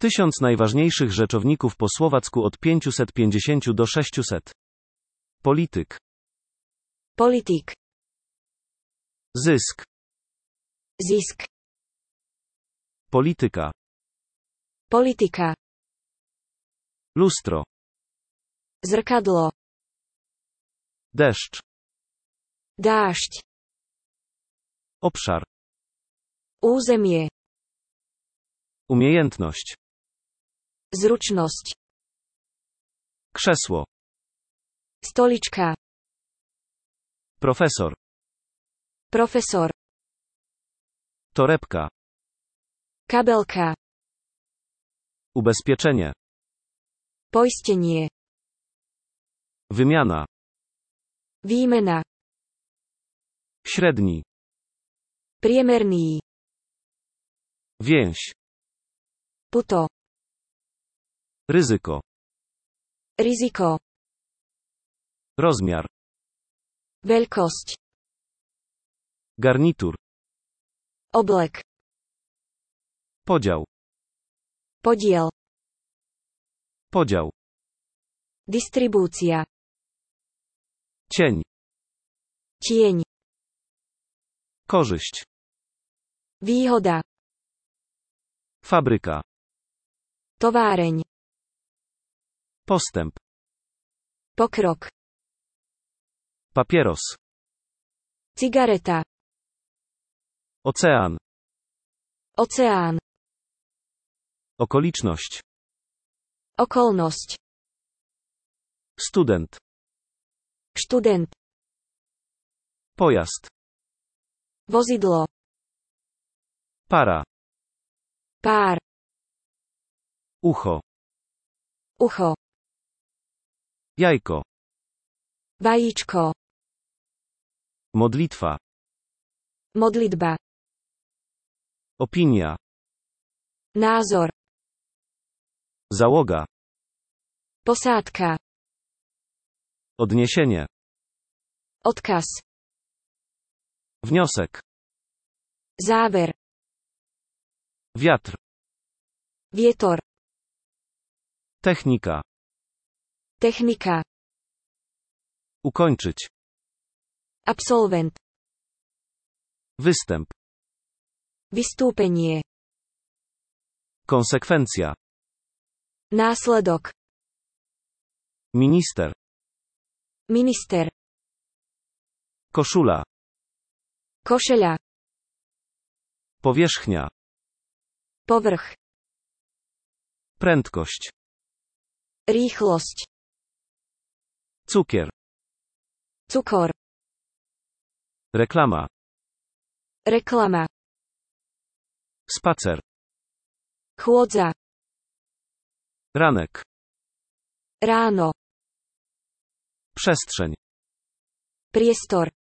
1000 najważniejszych rzeczowników po słowacku od 550 do 600. Polityk. Politik. Zysk. Zisk. Polityka. Politika. Lustro. Zrkadlo. Deszcz. Dážď. Obszar. Územie. Umiejętność. Zručnosť. Krzesło. Stolička. Profesor. Profesor. Torebka. Kabelka. Ubezpieczenie. Poistenie. Wymiana. Výmena. Średni. Priemerný. Więź. Puto. Ryzyko. Riziko. Rozmiar. Veľkosť. Garnitur. Oblek. Podział. Podiel. Podział. Distribúcia. Cień. Tieň. Korzyść. Výhoda. Fabryka. Továreň. Postęp. Pokrok. Papieros. Cigareta. Ocean. Oceán. Okoliczność. Okolnosť. Student. Študent. Pojazd. Vozidlo. Para. Pár. Ucho. Ucho. Jajko. Vajíčko. Modlitwa. Modlitba. Opinia. Názor. Załoga. Posádka. Odniesienie. Odkaz. Wniosek. Záver. Wiatr. Vietor. Technika. Technika. Ukończyć. Absolvent. Występ. Vystúpenie. Konsekwencja. Následok. Minister. Minister. Koszula. Košeľa. Powierzchnia. Povrch. Prędkość. Rýchlosť. Cukier. Cukor. Reklama. Reklama. Spacer. Chôdza. Ranek. Ráno. Przestrzeń. Priestor.